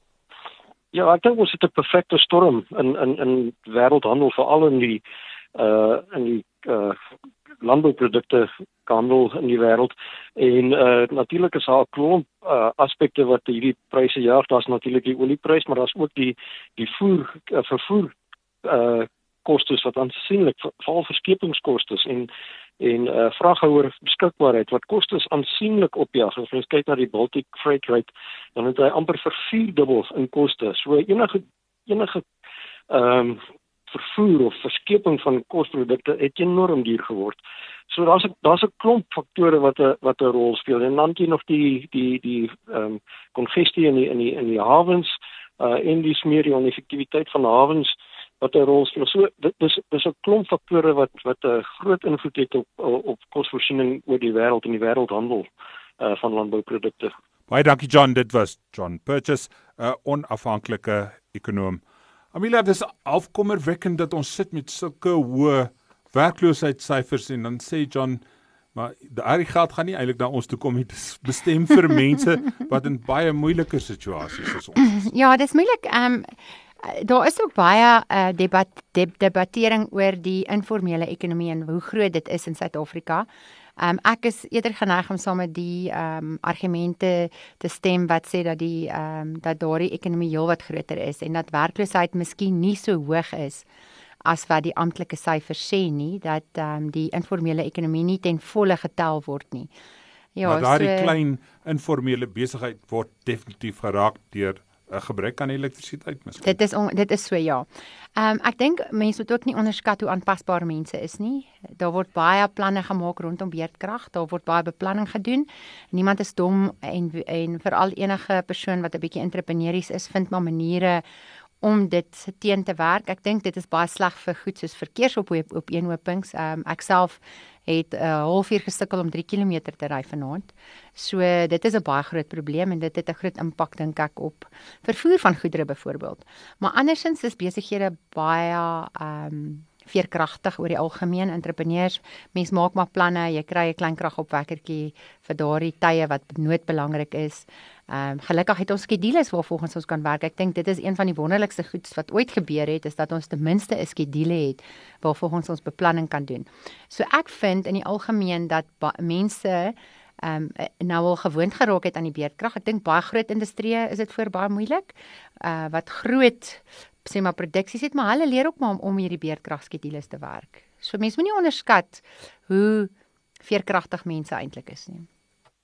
Ja, ek dink ons het 'n perfekte storm in in in wêreldhandel, veral in die uh in die uh landbouprodukte handel in die wêreld. En uh natuurlik is daar 'n klomp uh, aspekte wat hierdie pryse jaag. Daar's natuurlik die olieprys, maar daar's ook die die voer uh, vervoer uh kostes wat aansienlik, veral verskepingskostes en en uh, vraghouer beskikbaarheid wat kostes aansienlik opjaag. As ons kyk na die Baltic Freight Rate, dan het hy amper vervierdubbel in koste. So enige enige ehm um, vervoer of verskeping van kosprodukte het enorm duur geword. So daar's 'n daar's 'n klomp faktore wat 'n wat 'n rol speel. En dan het jy nog die die die ehm um, kongestie in die in die in die hawens uh en die smeer die oneffektiwiteit van hawens wat 'n rol speel. So dit dis dis 'n klomp faktore wat wat 'n groot invloed het op op kosvoorsiening oor die wêreld en die wêreldhandel uh van landbouprodukte. Baie dankie John, dit was John Purchase, 'n uh, onafhanklike ekonoom. Amelia, dis afkommerwekkend dat ons sit met sulke hoë werkloosheidssyfers en dan sê John, maar daai geld gaan nie eintlik na ons toe kom nie. Dis bestem vir mense wat in baie moeiliker situasies is ons. Ja, dis moeilik. Ehm um, daar is ook baie uh, debat deb, debattering oor die informele ekonomie en hoe groot dit is in Suid-Afrika. Um, ek is eerder geneig om saam met die um, argumente te stem wat sê dat die um, dat daardie ekonomie heelwat groter is en dat werkloosheid miskien nie so hoog is as wat die amptelike syfers sê nie, dat um, die informele ekonomie nie ten volle getel word nie. Ja, maar daardie so, klein informele besigheid word definitief geraak deur 'n gebrek aan elektrisiteit miskien. Dit is on, dit is so ja. Ehm um, ek dink mense moet ook nie onderskat hoe aanpasbaar mense is nie. Daar word baie planne gemaak rondom beerdkrag, daar word baie beplanning gedoen. Niemand is dom en en veral enige persoon wat 'n bietjie entrepreneurs is, vind maar maniere om dit teen te werk. Ek dink dit is baie sleg vir goed soos verkeersopeenhopings. Ehm um, ek self het 'n uh, halfuur gesukkel om drie kilometer te ry vanaand. So dit is 'n baie groot probleem en dit het 'n groot impak dink ek op vervoer van goedere byvoorbeeld. Maar andersins is besighede baie ehm um, veerkragtig oor die algemeen. Entrepreneurs, mens maak maar planne, jy kry 'n klein kragopwekkertjie vir daardie tye wat noodbelangrik is. Ehm um, gelukkig het ons skedules waarvolgens ons kan werk. Ek dink dit is een van die wonderlikste goeds wat ooit gebeur het, is dat ons ten minste 'n skedule het waarvolgens ons beplanning kan doen. So ek vind in die algemeen dat mense ehm um, nou al gewoond geraak het aan die beerdkrag. Ek dink baie groot industrieë is dit voor baie moeilik. Uh wat groot sê maar produksies het, maar hulle leer ook maar om, om hierdie beerdkragskedules te werk. So mense moenie onderskat hoe veerkragtig mense eintlik is nie.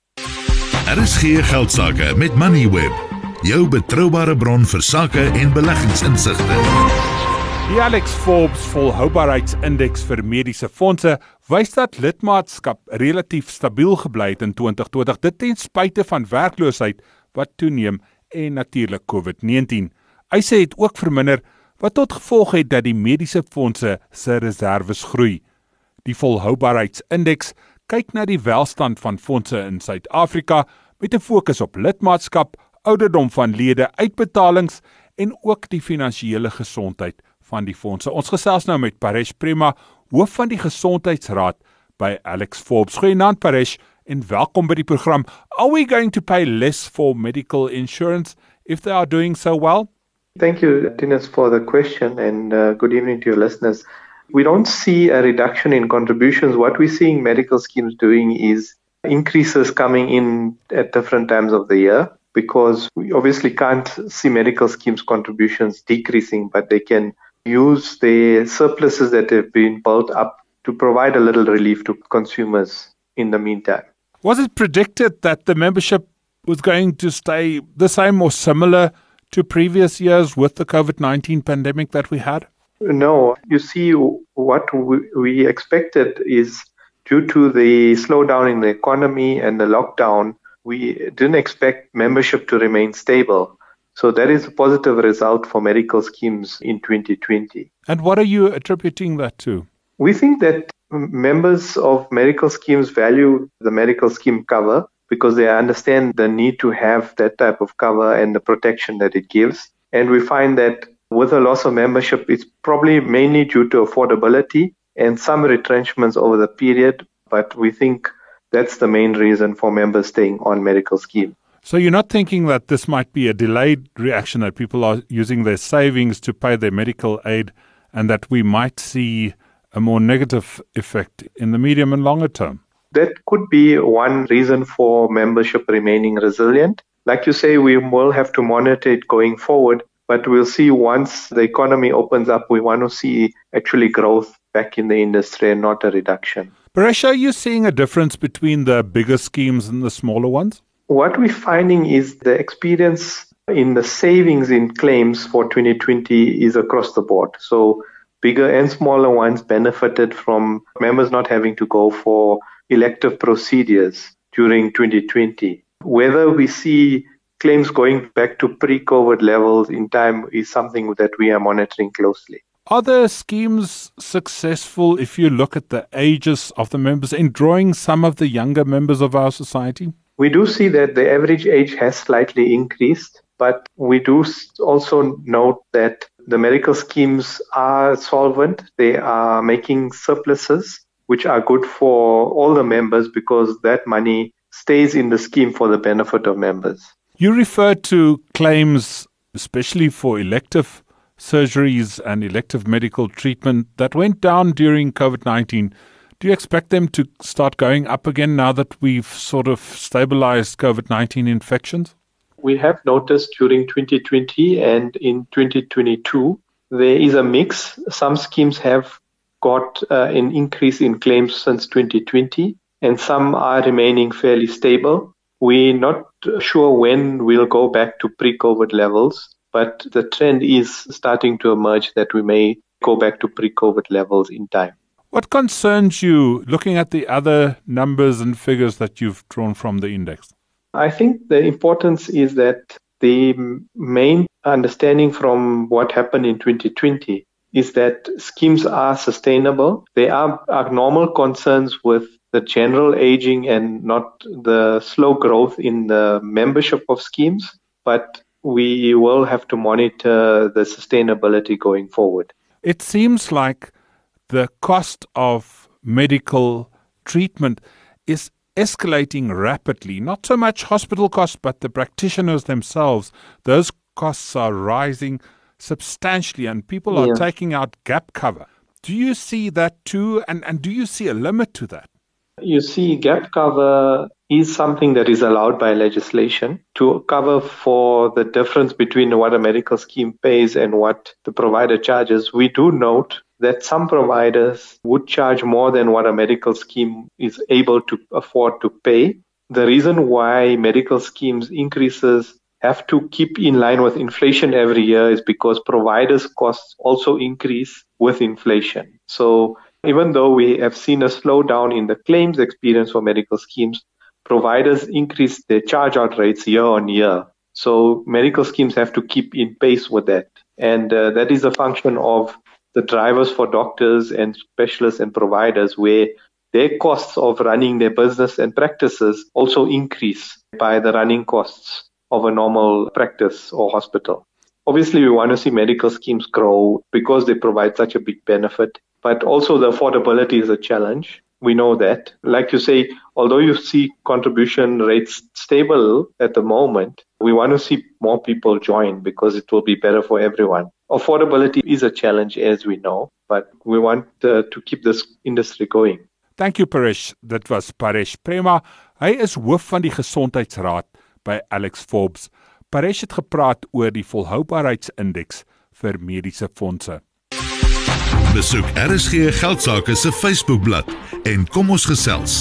R S G Geldsaake met Moneyweb, jou betroubare bron vir sakke en beleggingsinsigte. Die Alex Forbes volhoubaarheidsindeks vir mediese fondse wys dat lidmaatskap relatief stabiel gebly het in twintig twintig, dit ten spyte van werkloosheid wat toeneem en natuurlik COVID negentien. Eise het ook verminder wat tot gevolg het dat die mediese fondse se reserves groei. Die Volhoubaarheidsindeks kyk na die welstand van fondse in Suid-Afrika met 'n fokus op lidmaatskap, ouderdom van lede, uitbetalings en ook die finansiële gesondheid van die fondse. Ons gesels nou met Paresh Prema, hoof van die Gesondheidsraad by Alex Forbes. Goeienaand Paresh en welkom by die program. Are we going to pay less for medical insurance if they are doing so well? Thank you, Tinus, for the question, and uh, good evening to your listeners. We don't see a reduction in contributions. What we're seeing medical schemes doing is increases coming in at different times of the year, because we obviously can't see medical schemes contributions decreasing, but they can use the surpluses that have been built up to provide a little relief to consumers in the meantime. Was it predicted that the membership was going to stay the same or similar to previous years with the COVID nineteen pandemic that we had? No. You see, what we expected is due to the slowdown in the economy and the lockdown, we didn't expect membership to remain stable. So that is a positive result for medical schemes in twenty twenty. And what are you attributing that to? We think that members of medical schemes value the medical scheme cover because they understand the need to have that type of cover and the protection that it gives. And we find that with a loss of membership, it's probably mainly due to affordability and some retrenchments over the period, but we think that's the main reason for members staying on medical scheme. So you're not thinking that this might be a delayed reaction, that people are using their savings to pay their medical aid, and that we might see a more negative effect in the medium and longer term? That could be one reason for membership remaining resilient. Like you say, we will have to monitor it going forward, but we'll see once the economy opens up, we want to see actually growth back in the industry and not a reduction. Paresh, are you seeing a difference between the bigger schemes and the smaller ones? What we're finding is the experience in the savings in claims for twenty twenty is across the board. So bigger and smaller ones benefited from members not having to go for elective procedures during twenty twenty. Whether we see claims going back to pre-COVID levels in time is something that we are monitoring closely. Are the schemes successful if you look at the ages of the members in drawing some of the younger members of our society? We do see that the average age has slightly increased, but we do also note that the medical schemes are solvent. They are making surpluses, which are good for all the members because that money stays in the scheme for the benefit of members. You referred to claims, especially for elective surgeries and elective medical treatment, that went down during COVID nineteen. Do you expect them to start going up again now that we've sort of stabilized COVID nineteen infections? We have noticed during twenty twenty and in twenty twenty-two, there is a mix. Some schemes have got uh, an increase in claims since twenty twenty, and some are remaining fairly stable. We're not sure when we'll go back to pre-COVID levels, but the trend is starting to emerge that we may go back to pre-COVID levels in time. What concerns you looking at the other numbers and figures that you've drawn from the index? I think the importance is that the main understanding from what happened in twenty twenty is that schemes are sustainable. There are abnormal concerns with the general aging and not the slow growth in the membership of schemes, but we will have to monitor the sustainability going forward. It seems like the cost of medical treatment is escalating rapidly. Not so much hospital costs, but the practitioners themselves. Those costs are rising substantially and people are yeah. taking out gap cover. Do you see that too? And, and do you see a limit to that? You see, gap cover is something that is allowed by legislation to cover for the difference between what a medical scheme pays and what the provider charges. We do note that some providers would charge more than what a medical scheme is able to afford to pay. The reason why medical schemes increases have to keep in line with inflation every year is because providers' costs also increase with inflation. So even though we have seen a slowdown in the claims experience for medical schemes, providers increase their charge-out rates year on year. So medical schemes have to keep in pace with that. And uh, that is a function of the drivers for doctors and specialists and providers, where their costs of running their business and practices also increase by the running costs of a normal practice or hospital. Obviously, we want to see medical schemes grow because they provide such a big benefit, but also the affordability is a challenge. We know that. Like you say, although you see contribution rates stable at the moment, we want to see more people join because it will be better for everyone. Affordability is a challenge, as we know, but we want uh, to keep this industry going. Thank you, Paresh. Dit was Paresh Prema. Hy is hoof van die gesondheidsraad by Alex Forbes. Paresh het gepraat oor die volhoubaarheidsindeks vir mediese fondse. Besoek R S G Geldsaake se Facebookblad en kom ons gesels.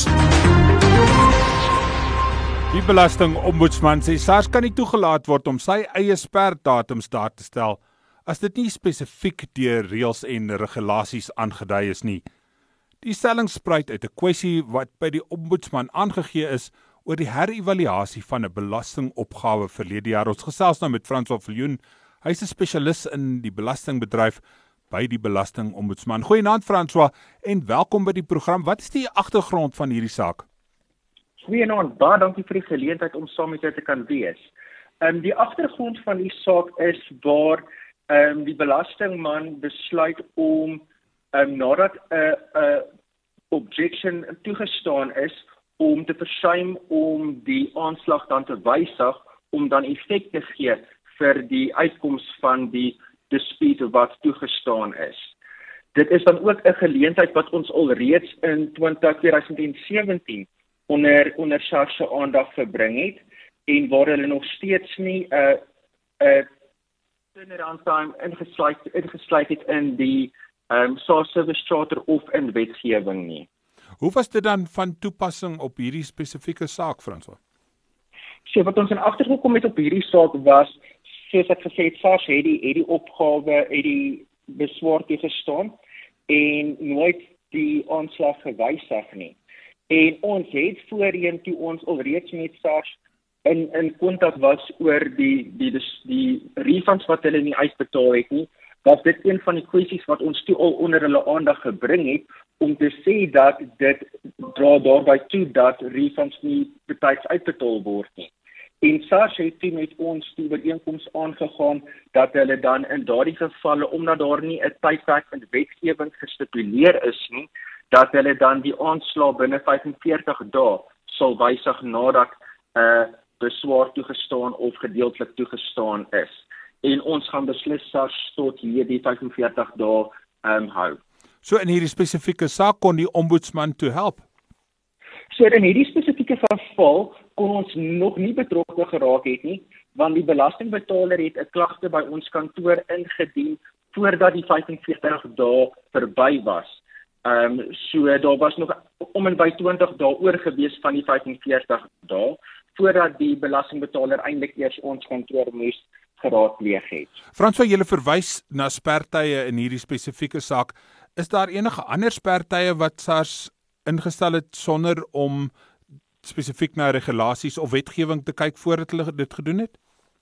Die belastingombudsman sê SARS kan nie toegelaat word om sy eie sperdatums daar te stel as dit nie spesifiek deur reëls en regulasies aangedui is nie. Die stelling spruit uit 'n kwessie wat by die ombudsman aangegee is oor die herëvaluasie van 'n belastingopgawe verlede jaar. Ons gesels nou met François Viljoen. Hy is 'n spesialis in die belastingbedryf by die belastingombudsman. Goeienaand François en welkom by die program. Wat is die agtergrond van hierdie saak? Goeienaand, baie dankie vir die geleentheid om saam met jou te kan wees. Um, die agtergrond van die saak is waar um, die belastingman besluit om um, nadat 'n uh, uh, objection toegestaan is om te versuim om die aanslag dan te wysig om dan effek te gee vir die uitkoms van die dispute wat toegestaan is. Dit is dan ook 'n geleentheid wat ons alreeds in twintig sewentien onder onder SARS se aandag gebring het en waar hulle nog steeds nie 'n uh, 'n uh, turnaround time ingesluit ingesluit het in die um, SARS Service Charter of in wetgewing nie. Hoe was dit dan van toepassing op hierdie spesifieke saak, François? So wat ons in agtergekom het op hierdie saak was, soos ek gesê het, SARS het die, het die opgawe, het die beswaar toegestaan en nooit die aanslag gewysig nie. En ons het voorheen toe ons alreeds met SARS in in kontak was oor die die die, die refunds wat hulle nie uitbetaal het nie, was dit een van die kwessies wat ons toe al onder hulle aandag gebring het om te sê dat dit dra daarby toe dat refunds nie betyds uitbetaal word nie. En SARS het toe met ons die ooreenkoms aangegaan dat hulle dan in daardie gevalle, omdat daar nie 'n tydperk in wetgewing gestipuleer is nie, dat hulle dan die aanslag binne vyf en veertig dae sal wysig nadat 'n uh, beswaar toegestaan of gedeeltelik toegestaan is. En ons gaan beslis SARS tot hierdie vyf en veertig dae um, hou. So in hierdie spesifieke saak kon die ombudsman toe help? So in hierdie spesifieke geval kon ons nog nie betrokke geraak het nie, want die belastingbetaler het 'n klagte by ons kantoor ingedien voordat die vyf en veertig dae verby was. Ehm um, so daar was nog om en by twintig dae oor gewees van die vyf en veertig dae voordat die belastingbetaler eintlik eers ons kantoor moes geraadpleeg het. François, jy verwys na spertye in hierdie spesifieke saak. Is daar enige ander spertye wat SARS ingestel het sonder om spesifiek na regulasies of wetgewing te kyk voordat hulle dit gedoen het?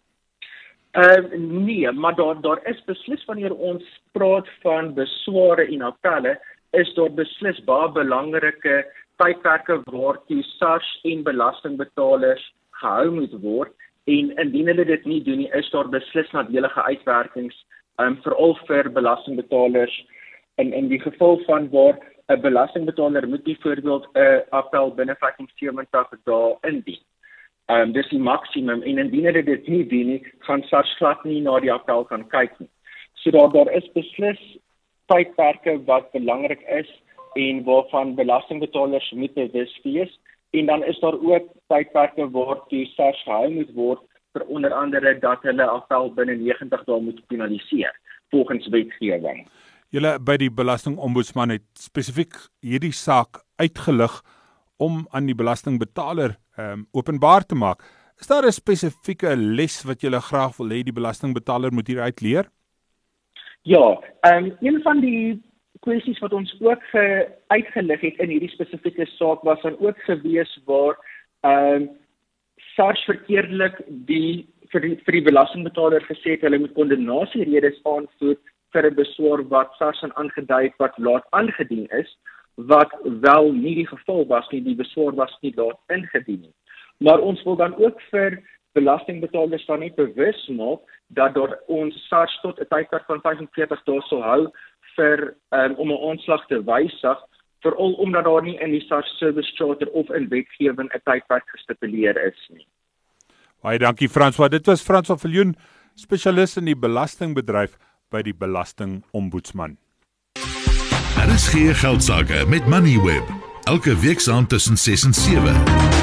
Uh, nee, maar daar, daar is beslis wanneer ons praat van besware en appelle, is daar beslis baie belangrike tydperke waartoe SARS en belastingbetalers gehou moet word en indien hulle dit nie doen nie, is daar beslis nadelige uitwerkings um, veral vir belastingbetalers in in die geval van waar 'n belastingbetaler moet byvoorbeeld 'n appel binne vyf en sewentig dae indien. Ehm um, dis die maksimum en indien hulle dit nie doen nie, gaan SARS glad nie na die appel kan kyk nie. So daar daar is beslis tydperke wat belangrik is en waarvan belastingbetalers moet bewus wees en dan is daar ook tydperke waartoe SARS gehou moet word vir onder andere dat hulle appel binne negentig dae moet finaliseer volgens wetgewing. Julle by die belastingombudsman het spesifiek hierdie saak uitgelig om aan die belastingbetaler um, openbaar te maak. Is daar 'n spesifieke les wat julle graag wil hê die belastingbetaler moet hieruit leer? Ja, um, een van die kwessies wat ons ook ge, uitgelig het in hierdie spesifieke saak was dan ook gewees waar um, SARS verkeerdelik die vir, die vir die belastingbetaler gesê het hulle moet kondonasieredes aanvoer vir 'n beswaar wat SARS aangedui het wat laat aangedien is, wat wel nie die geval was nie, die beswaar was nie laat ingedien nie. Maar ons wil dan ook vir belastingbetalers dan net bewus maak dat daar ons SARS tot 'n tydperk van vyfenveertig dae sal hou vir um, om 'n aanslag te wysig, veral omdat daar nie in die SARS Service Charter of in wetgewing 'n tydperk gestipuleer is nie. Baie dankie François. Dit was François Viljoen, spesialis in die belastingbedryf by die Belastingombudsman. Daar is geen geldsaake met Moneyweb. Elke week saam tussen ses en sewe.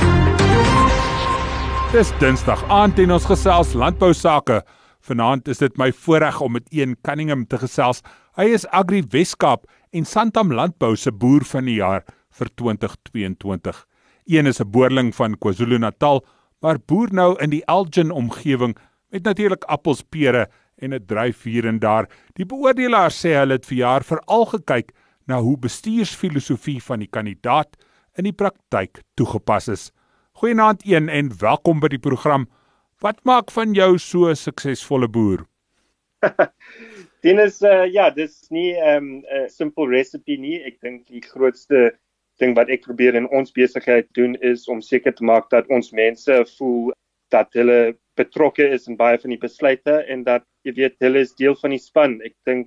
Dis Dinsdag aand en ons gesels landbou sake. Vanaand is dit my voorreg om met Ian Cunningham te gesels. Hy is Agri Weskaap en Santam Landbou se boer van die jaar vir twintig tweeëntwintig. Ian is 'n boerling van KwaZulu-Natal, maar boer nou in die Elgin omgewing met natuurlik appels, pere en 'n druif hier en daar. Die beoordelaars sê hulle het vir jaar veral gekyk na hoe bestuursfilosofie van die kandidaat in die praktyk toegepas is. Goeienaand een en welkom by die program. Wat maak van jou so 'n suksesvolle boer? Dennis, uh, ja, dis nie 'n um, simpel recipe nie. Ek dink die grootste ding wat ek probeer in ons besigheid doen is om seker te maak dat ons mense voel dat hulle betrokke is in baie van die besluite en dat jy weet hulle is deel van die span. Ek dink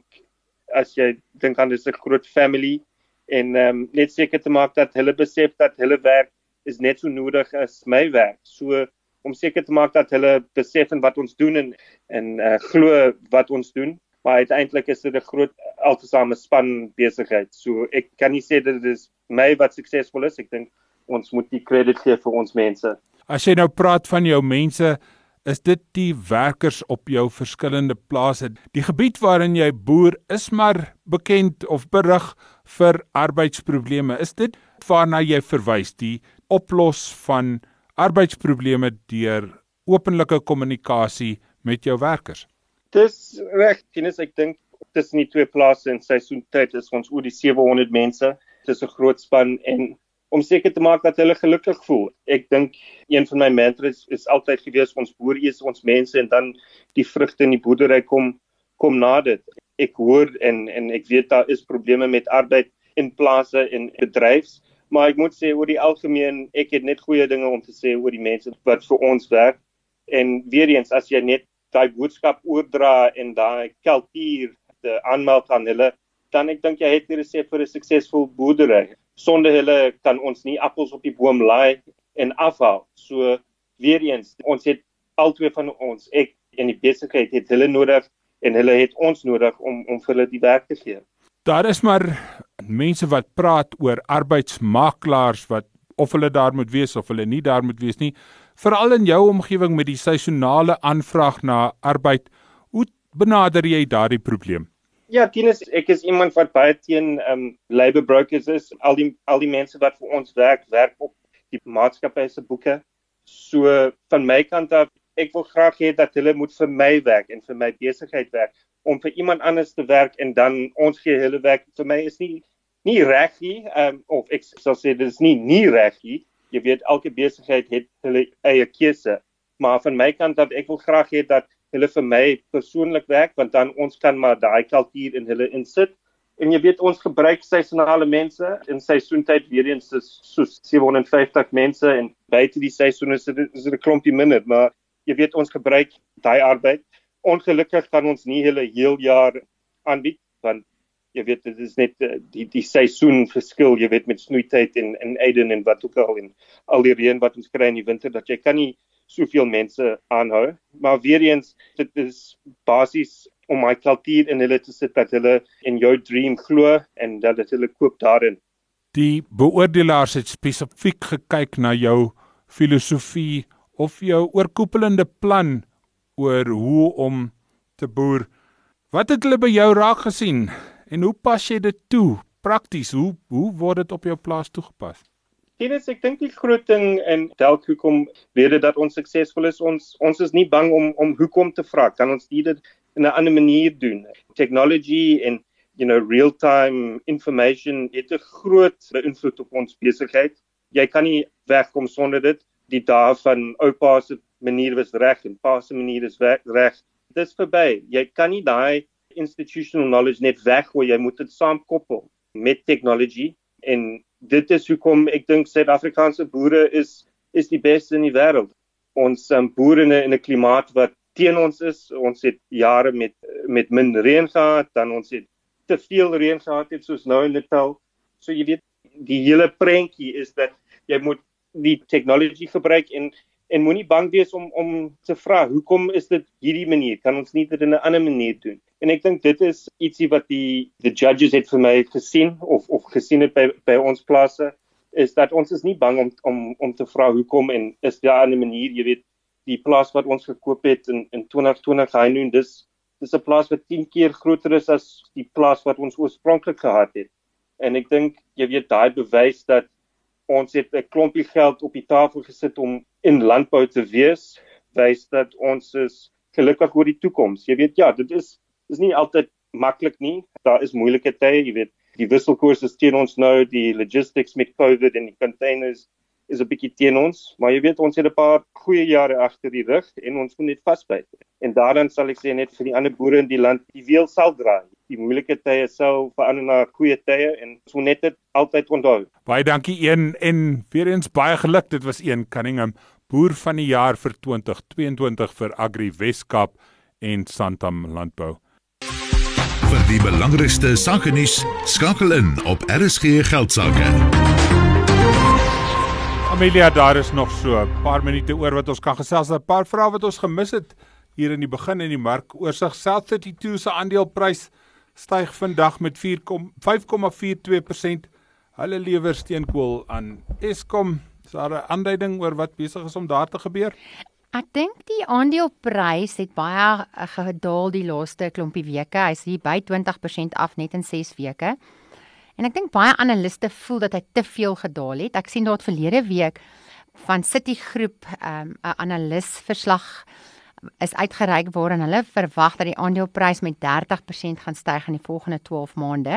as jy dink aan dis 'n groot family en um, net seker te maak dat hulle besef dat hulle werk is net so nodig as my werk. So om seker te maak dat hulle besef en wat ons doen en en uh, glo wat ons doen. Maar uiteindelik is dit 'n groot altesaame span besigheid. So ek kan nie sê dat dit is my wat suksesvol is. Ek dink ons moet die krediet gee vir ons mense. As jy nou praat van jou mense, is dit die werkers op jou verskillende plase. Die gebied waarin jy boer is maar bekend of berig vir arbeidsprobleme. Is dit waarna jy verwys, die oplos van arbeidsprobleme deur openlike kommunikasie met jou werkers? Dis reg, Tinus, ek dink tussen die twee plase in seisoentyd is ons oor die sewe honderd mense. Dit is 'n groot span en om seker te maak dat hulle gelukkig voel. Ek dink een van my mantras is altyd gewees ons boer eers ons mense en dan die vrugte in die boerdery kom kom na dit. Ek hoor en en ek weet daar is probleme met arbeid in plase en bedryfs, maar ek moet sê oor die algemeen ek het net goeie dinge om te sê oor die mense wat vir ons werk. En weer eens as jy net daai boodskap oordra en daai kultuur te aanmeld aan hulle, dan ek dink jy het die resep vir 'n suksesvol boerdery. Sonder hulle kan ons nie appels op die boom laai en afhaal. So weer eens, ons het albei van ons, ek en die besigheid het hulle nodig en hulle het ons nodig om om vir hulle die werk te gee. Daar is maar mense wat praat oor arbeidsmakelaars wat of hulle daar moet wees of hulle nie daar moet wees nie. Veral in jou omgewing met die seisonale aanvraag na arbeid, hoe benader jy daardie probleem? Ja, Tinus, ek is iemand wat baie teen um, labor brokers is. Al die al die mense wat vir ons werk, werk op die maatskappy se boeke. So van my kant af, ek wil graag hê dat hulle moet vir my werk en vir my besigheid werk. Om vir iemand anders te werk en dan ons gee hulle werk, vir my is nie nie reg nie. Um, of ek sal sê dit is nie nie reg nie. Jy weet elke besigheid het hulle eie keuse. Maar van my kant af, ek wil graag hê dat hulle vir my persoonlik werk, want dan ons kan maar daai kultuur in hulle insit. En jy weet, ons gebruik seisonale mense, in seisoentyd weer eens is soos sewe honderd vyftig mense, en buite die seisoen is dit, is dit 'n klompie minder, maar jy weet, ons gebruik daai arbeid. Ongelukkig kan ons nie hulle heel jaar aanbied, want jy weet, dit is net die, die seisoen verskil, jy weet, met snoeityd en, en eiden en wat ook al, en al die reën wat ons kry in die winter, dat jy kan nie soveel mense aanhou, maar weer eens, dit is basies om my kultuur in hulle te sit, dat hulle in jou dream glo, en dat dit hulle koop daarin. Die beoordelaars het spesifiek gekyk na jou filosofie, of jou oorkoepelende plan, oor hoe om te boer. Wat het hulle by jou raak gesien, en hoe pas jy dit toe, prakties, hoe, hoe word dit op jou plaas toegepas? Dennis, ek dink die groot ding en dalk hoekom weet dat ons suksesvol is, ons ons is nie bang om om hoekom te vra. Kan ons dit in 'n ander manier doen? Technology en you know real-time information het 'n groot beïnvloed op ons besigheid. Jy kan nie wegkom sonder dit. Die dae van oupa se manier was reg en pa se manier is reg. Dis verby. Jy kan nie daai institutional knowledge net weggooi, jy moet dit saamkoppel met technology en dit is hoekom ek dink Suid-Afrikaanse boere is is die beste in die wêreld. Ons um, boere in 'n in 'n klimaat wat teen ons is, ons het jare met met min reën gehad, dan ons het te veel reën gehad het soos nou in Natal. So jy weet, die hele prentjie is dat jy moet die technology gebruik en en moenie bang wees om om te vra, hoekom is dit hierdie manier? Kan ons nie dit in 'n ander manier doen? En ek dink dit is ietsie wat die the judges het vir my gesien of of gesien het by by ons plase, is dat ons is nie bang om om om te vra hoekom en is daar 'n manier, jy weet, die plaas wat ons gekoop het in in twintig twintig Heinenoord, dis dis 'n plaas wat tien keer groter is as die plaas wat ons oorspronklik gehad het. En ek dink jy weet daai bewys dat ons het 'n klompie geld op die tafel gesit om in landbou te wees, wys dat ons is gelukkig oor die toekoms. Jy weet ja, dit is is nie altyd maklik nie. Daar is moeilike tye, jy weet. Die wisselkoers is teen ons nou, die logistics met COVID en die containers is 'n bietjie teen ons, maar jy weet ons het 'n paar goeie jare agter die rug en ons moet net vasbyt. En daardan sal ek sê net vir die ander boere in die land, die wiel sal draai. Die moeilike tye sal verander na goeie tye en ons moet net dit altyd onthou. Baie dankie een en weer eens baie geluk. Dit was een Cunningham, boer van die jaar vir twintig tweeëntwintig vir Agri Weskaap en Santam Landbou. Vir die belangrikste sake nuus, skakel in op R S G Geldsaake. Amelia, daar is nog so 'n paar minute oor wat ons kan gesels. 'n Paar vrae wat ons gemis het hier in die begin in die markoorsig. South thirty-two se aandeleprys styg vandag met vyf komma vier twee persent. Hulle lewer steenkool aan Eskom. Is daar 'n aanduiding oor wat besig is om daar te gebeur? Ek dink die aandeleprys het baie gedaal die laaste klompie weke. Hy's hier by twintig persent af net in ses weke. En ek dink baie analiste voel dat hy te veel gedaal het. Ek sien daar verlede week van Citigroup 'n um, analis verslag is uitgereik waarin hulle verwag dat die aandeleprys met dertig persent gaan styg in die volgende twaalf maande.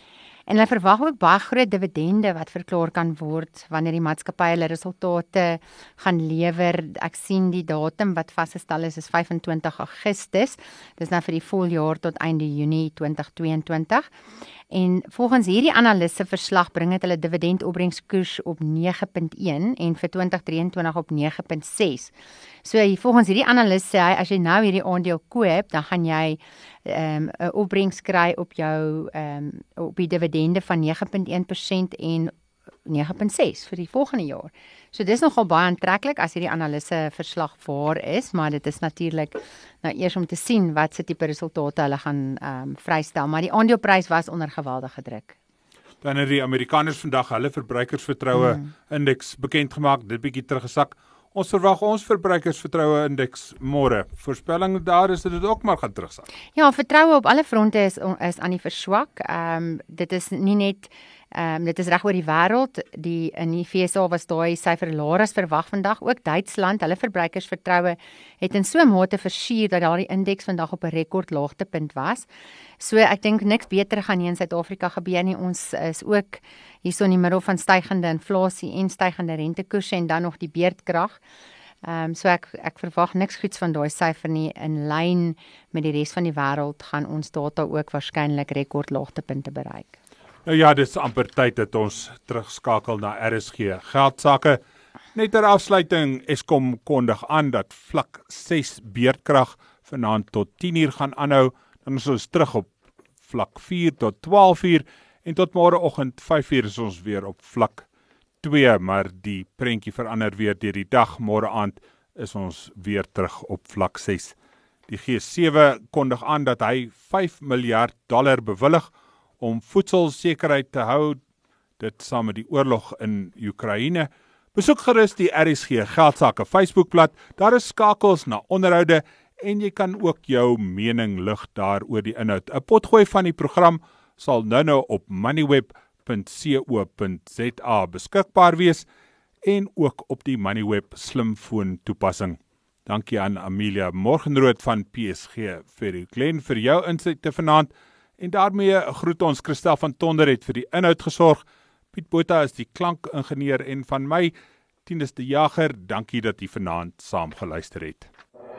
En hulle verwag ook baie groot dividende wat verklaar kan word wanneer die maatskappy hulle resultate gaan lewer. Ek sien die datum wat vasgestel is is vyfentwintig Augustus. Dis nou vir die voljaar tot einde Junie twintig tweeëntwintig. En volgens hierdie analiste verslag bring dit hulle dividendopbrengskoers op nege punt een en vir twintig drieëntwintig op nege punt ses. So volgens hierdie analis sê hy as jy nou hierdie aandeel koop, dan gaan jy 'n um, opbrengs kry op jou um, op die dividende van nege punt een persent en nege punt ses vir die volgende jaar. So dis nogal baie aantreklik as hierdie analise verslag waar is, maar dit is natuurlik nou eers om te sien wat se tipe resultate hulle gaan um, vrystel, maar die aandeleprys was onder geweldige druk. Dan het die Amerikaners vandag hulle verbruikersvertroue hmm. indeks bekend gemaak, dit bietjie teruggesak. Ons verwag ons verbruikersvertroue indeks môre. Voorspelling daar is dat dit ook maar gaan terugsak. Ja, vertroue op alle fronte is is aan die verswak. Ehm um, dit is nie net ehm um, dit is reg oor die wêreld. Die in die V S A was daai syfer laer as verwag vandag. Ook Duitsland, hulle verbruikersvertroue het in so 'n mate versuur dat daardie indeks vandag op 'n rekord laagtepunt was. So ek dink niks beter gaan nie in Suid-Afrika gebeur nie. Ons is ook hierso in die middel van stygende inflasie en stygende rentekoerse en dan nog die beerdkrag. Ehm um, so ek ek verwag niks goeds van daai syfer nie. In lyn met die res van die wêreld gaan ons data ook waarskynlik rekord laagtepunte bereik. Nou ja, dit is amper tyd dat ons terugskakel na R S G Geldsaake. Net ter afsluiting, Eskom kondig aan dat vlak ses beerdkrag vanaand tot tien uur gaan aanhou. Dan is ons terug op vlak vier tot twaalf uur en tot môreoggend vyf uur is ons weer op vlak twee, maar die prentjie verander weer deur die dag. Môre aand is ons weer terug op vlak ses. Die G sewe kondig aan dat hy vyf miljard dollar bewillig om voedselsekerheid te hou, dit saam met die oorlog in Oekraïne. Besoek gerus die R S G Geldsaake Facebookblad, daar is skakels na onderhoude en jy kan ook jou mening lig daar oor die inhoud. 'n Potgooi van die program sal nou-nou op moneyweb punt co punt za beskikbaar wees en ook op die Moneyweb slimfoon toepassing. Dankie aan Amelia Morgenrood van P S G Ferry Glen vir jou insette vanaand. En daarmee groet ons Christel van Tonder het vir die inhoud gesorg. Piet Botha is die klankingenieur en van my, Tinus de Jager, dankie dat jy vanaand saam geluister het.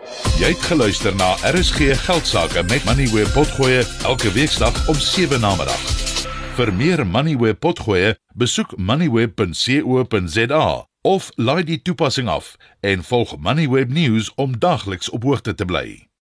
Jy het geluister na R S G Geldsaake met Moneyweb Potgoe elke weeksdag om sewe namiddag. Vir meer Moneyweb Potgoe, besoek moneyweb punt co punt za of laai die toepassing af en volg Moneyweb News om dagliks op hoogte te bly.